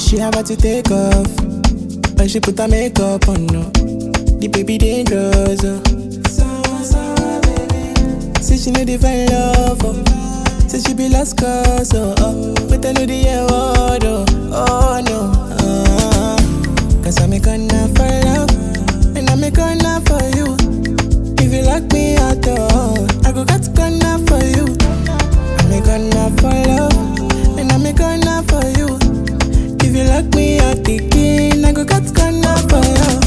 She about to take off. When she put her makeup on, no. The baby dangerous, oh. Sour, baby. Say she know the fine love, oh. Say she be lost cause, oh, oh. But I know the word, oh, oh no. Cause I'm a gunner for love, and I'm a gunner for you. If you lock me out, oh, I go get gunner for you. I'm a gunner for love, and I'm a gunner for you. If you lock me out again, I go get gunner for you.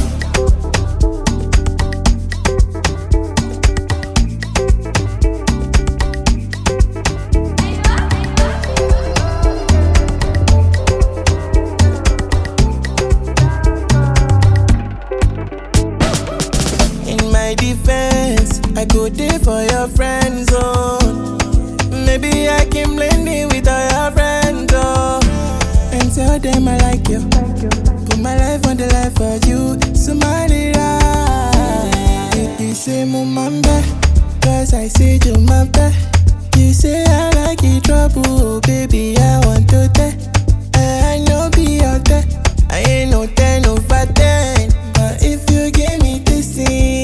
Defense, I go there for your friends, oh. Maybe I can blend in with all your friends, oh. And tell them I like you. Put my life on the line for you. Somebody you say mumambe, cause I say you mambe. You say I like it trouble, oh, baby, I want to tell. I know be out there. I ain't no 10 over 10. But if you give me this thing,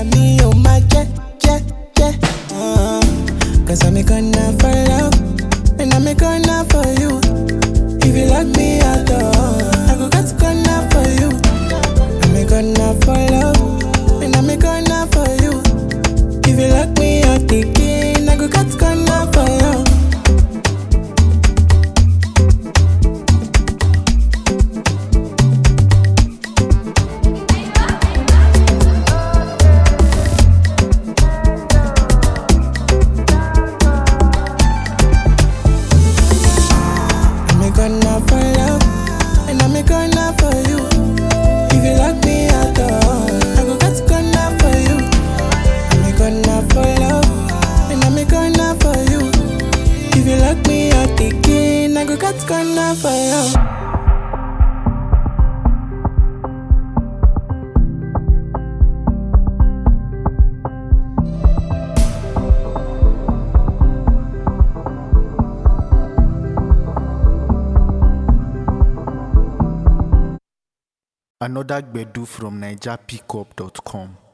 cause I'm a gunner for love, and I'm a gunner for you. If you lock me out, I go get gunner for you. I'm a gunner for love, and I'm a gunner for you. If you lock me out again, I go get gunner for you. Gonna for you. Another Gbedu from NigerPickup.com.